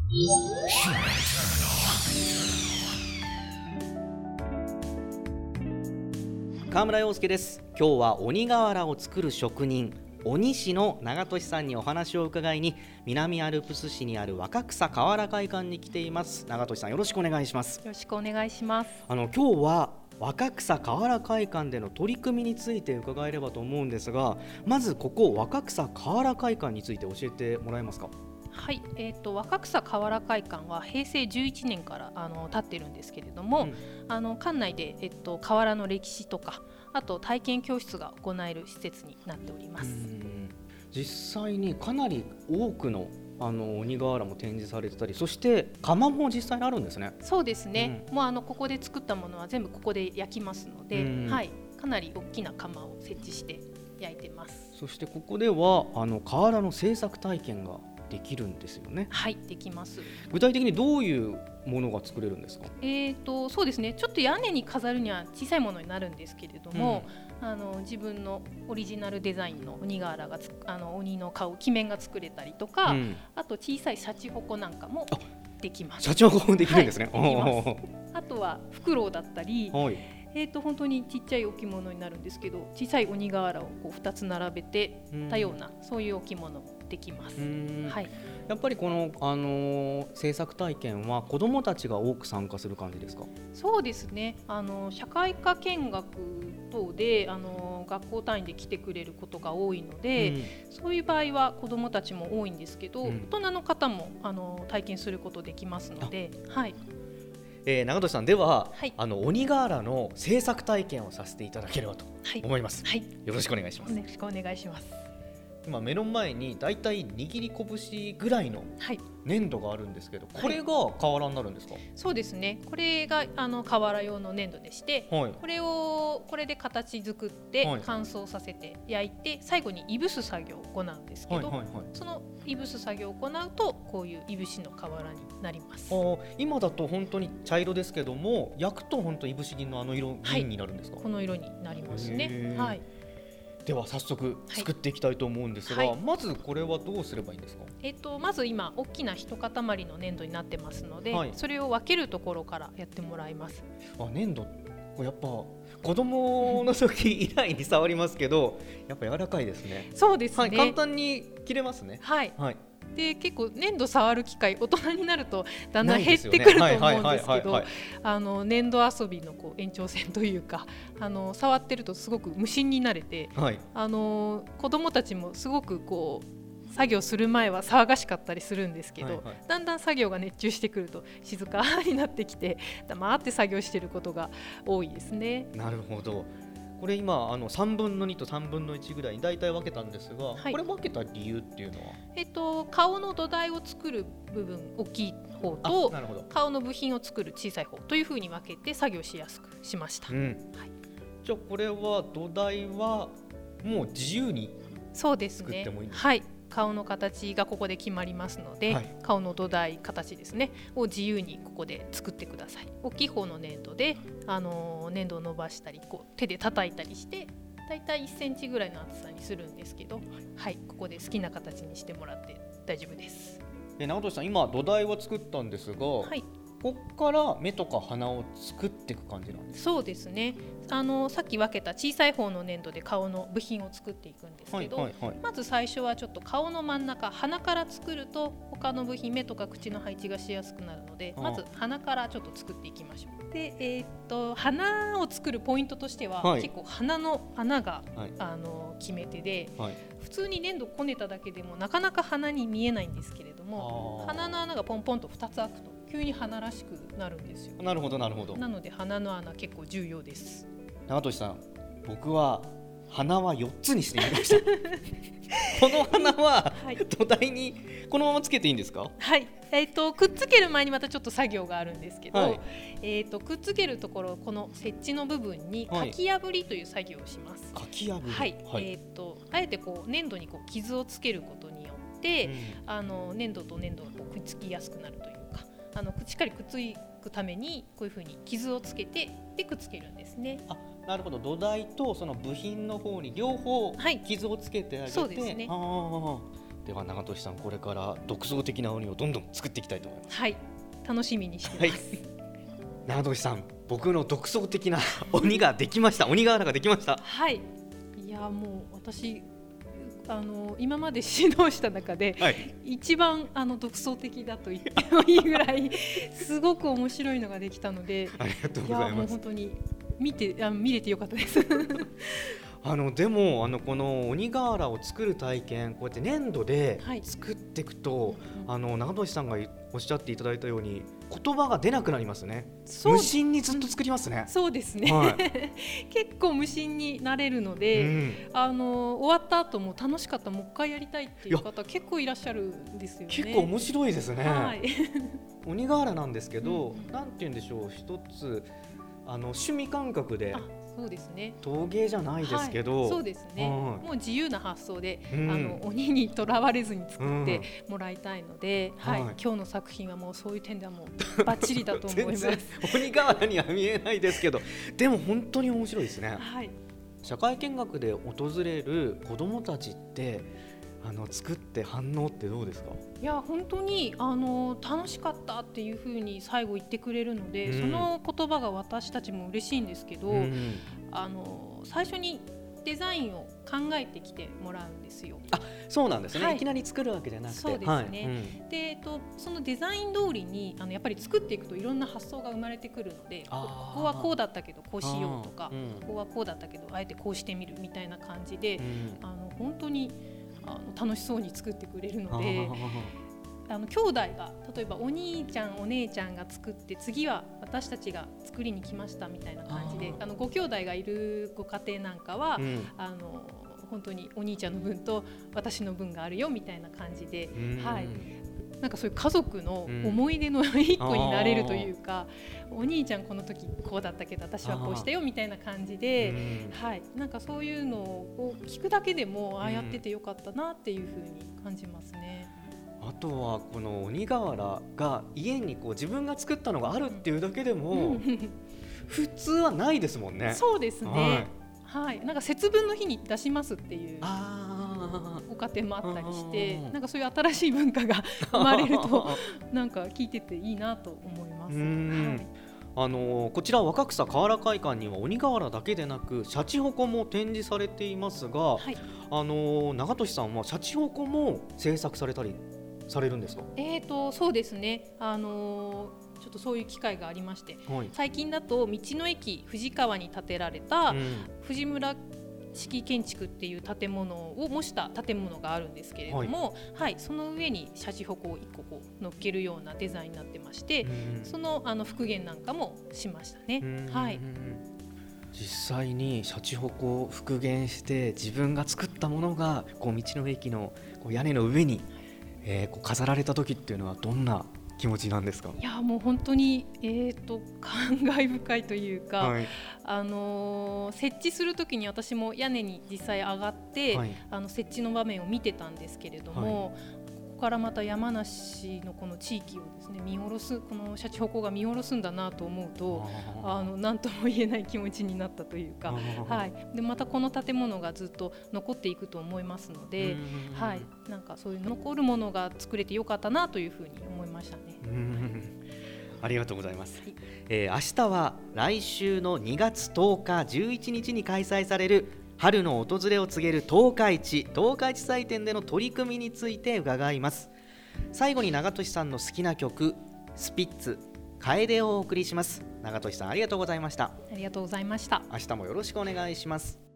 川村陽介です。今日は鬼瓦を作る職人鬼師の長俊さんにお話を伺いに南アルプス市にある若草瓦会館に来ています。長俊さん、よろしくお願いします。 よろしくお願いします。 今日は若草瓦会館での取り組みについて伺えればと思うんですが、まずここ若草瓦会館について教えてもらえますか？ はい、若草瓦会館は平成11年から建ってるんですけれども、館内で、瓦の歴史とかあと体験教室が行える施設になっております。 実際にかなり多くの鬼瓦も展示されてたり、そして窯も実際にあるんですね。 そうですね、もうここで作ったものは全部ここで焼きますので、はい、かなり大きな窯を設置して焼いてます。 そしてここでは瓦の製作体験ができるんですよね。 はい、できます。 具体的にどういうものが作れるんですか？ そうですね、ちょっと屋根に飾るには小さいものになるんですけれども、自分のオリジナルデザインの鬼瓦が鬼の顔鬼面が作れたりとか、あと小さいシャチホコなんかもできます。 シャチホコもできるんですね。 はい、できます。あとはフクロウだったり、本当にちっちゃい置物になるんですけど、小さい鬼瓦をこう2つ並べてたような、そういう置物もできます。はい、 やっぱりこの、制作体験は子どもたちが多く参加する感じですか？ そうですね、社会科見学等で学校単位で来てくれることが多いので、そういう場合は子どもたちも多いんですけど、大人の方も体験することできますので、はい。 長俊さん、では、鬼瓦の制作体験をさせていただければと思います。 はい、 よろしくお願いします。 よろしくお願いします。 今目の前にだいたい握り拳ぐらいの粘土があるんですけど、これが瓦になるんですか？ そうですね、これが瓦用の粘土でして、これで形作って乾燥させて焼いて、最後にいぶす作業を行うんですけど、そのいぶす作業を行うとこういういぶしの瓦になります。 今だと本当に茶色ですけども、焼くと本当いぶし銀の色銀になるんですか？ この色になりますね。はい。 では早速作っていきたいと思うんですが、まずこれはどうすればいいんですか？ まず今大きな一塊の粘土になってますので、それを分けるところからやってもらいます。 粘土、これやっぱ子供の時以来に触りますけど、やっぱ柔らかいですね。 そうですね、 簡単に切れますね。 はい、で結構粘土触る機会大人になるとだんだん減ってくると思うんですけど、粘土遊びの延長線というか、触ってるとすごく無心になれて、子どもたちもすごく作業する前は騒がしかったりするんですけど、だんだん作業が熱中してくると静かになってきて黙って作業していることが多いですね。 なるほど。これ今3分の2と3分の1ぐらいに大体分けたんですが、これ分けた理由っていうのは？ 顔の土台を作る部分大きい方と顔の部品を作る小さい方というふうに分けて作業しやすくしました。 じゃあこれは土台はもう自由に作ってもいいんですか？ はい、顔の形がここで決まりますので、顔の土台形ですねを自由にここで作ってください。大きい方の粘土で粘土を伸ばしたり手で叩いたりしてだいたい1センチぐらいの厚さにするんですけど、ここで好きな形にしてもらって大丈夫です。 長俊さん、今土台は作ったんですが、ここから目とか鼻を作っていく感じなんですか？そうですね、 さっき分けた小さい方の粘土で顔の部品を作っていくんですけど、まず最初はちょっと顔の真ん中鼻から作ると他の部品目とか口の配置がしやすくなるので、まず鼻からちょっと作っていきましょう。で、鼻を作るポイントとしては、結構鼻の穴が、決め手で、普通に粘土こねただけでもなかなか鼻に見えないんですけれども、鼻の穴がポンポンと2つ開くと急に鼻らしくなるんですよ。 なるほどなるほど。 なので鼻の穴結構重要です。 長俊さん、僕は鼻は4つにしてみましたこの鼻は土台にこのままつけていいんですか？ はい、くっつける前にまたちょっと作業があるんですけど、くっつけるところこの接地の部分にかき破りという作業をします。 かき破り、 あえて粘土に傷をつけることによって、粘土と粘土がくっつきやすくなるというか、しっかりくっつくためにこういうふうに傷をつけてでくっつけるんですね。 なるほど。土台とその部品の方に両方傷をつけてあげて、 そうですね。 では長俊さん、これから独創的な鬼をどんどん作っていきたいと思います。 はい、楽しみにしてます、 長俊さん、僕の独創的な鬼ができました。鬼瓦ができました。 はい、いやもう私今まで指導した中で、一番独創的だと言ってもいいぐらいすごく面白いのができたので、 ありがとうございます。 いやもう本当に見れてよかったですでもこの鬼瓦を作る体験、こうやって粘土で作っていくと、長俊さんがおっしゃっていただいたように言葉が出なくなりますね。無心にずっと作りますね。 そうですね、結構無心になれるので、終わった後も楽しかった、もう一回やりたいっていう方結構いらっしゃるんですよね。 結構面白いですね、鬼瓦なんですけど、なんて言うんでしょう、一つ趣味感覚で、 そうですね、 陶芸じゃないですけど、 そうですね、もう自由な発想で、鬼にとらわれずに作ってもらいたいので、今日の作品はもうそういう点ではもうバッチリだと思います。 鬼瓦には見えないですけど、でも本当に面白いですね。社会見学で訪れる子どもたちって作って反応ってどうですか？ いや本当に楽しかったっていう風に最後言ってくれるので、その言葉が私たちも嬉しいんですけど、最初にデザインを考えてきてもらうんですよ。 そうなんですね、いきなり作るわけじゃなくて。 そうですね、でそのデザイン通りにやっぱり作っていくといろんな発想が生まれてくるので、ここはこうだったけどこうしようとか、ここはこうだったけどあえてこうしてみるみたいな感じで、本当に楽しそうに作ってくれるので、兄弟が例えばお兄ちゃんお姉ちゃんが作って、次は私たちが作りに来ましたみたいな感じで、ご兄弟がいるご家庭なんかは、本当にお兄ちゃんの分と私の分があるよみたいな感じで、なんかそういう家族の思い出の一個になれるというか、お兄ちゃんこの時こうだったけど私はこうしたよみたいな感じで、なんかそういうのを聞くだけでもやっててよかったなっていうふうに感じますね。 あとはこの鬼瓦が家に自分が作ったのがあるっていうだけでも普通はないですもんね。 そうですね、なんか節分の日に出しますっていうご家庭もあったりして、なんかそういう新しい文化が生まれるとなんか聞いてていいなと思います。 こちら若草瓦会館には鬼瓦だけでなくシャチホコも展示されていますが、長俊さんはシャチホコも制作されたりされるんですか？ そうですね、ちょっとそういう機会がありまして、最近だと道の駅藤川に建てられた藤村式建築っていう建物を模した建物があるんですけれども、その上にシャチホコを1個乗っけるようなデザインになってまして、その復元なんかもしましたね。 実際にシャチホコを復元して自分が作ったものが道の駅の屋根の上に飾られた時っていうのはどんな気持ちなんですか？ いやもう本当に、感慨深いというか、設置する時に私も屋根に実際上がって、設置の場面を見てたんですけれども、ここからまた山梨のこの地域をですね見下ろす、このシャチホコが見下ろすんだなと思うと何とも言えない気持ちになったというか、でまたこの建物がずっと残っていくと思いますので、なんかそういう残るものが作れてよかったなというふうに思いましたね。 ありがとうございます。明日は来週の2月10日11日に開催される春の訪れを告げる十日市祭典での取り組みについて伺います。最後に長俊さんの好きな曲スピッツ楓をお送りします。長俊さんありがとうございました。 ありがとうございました。 明日もよろしくお願いします。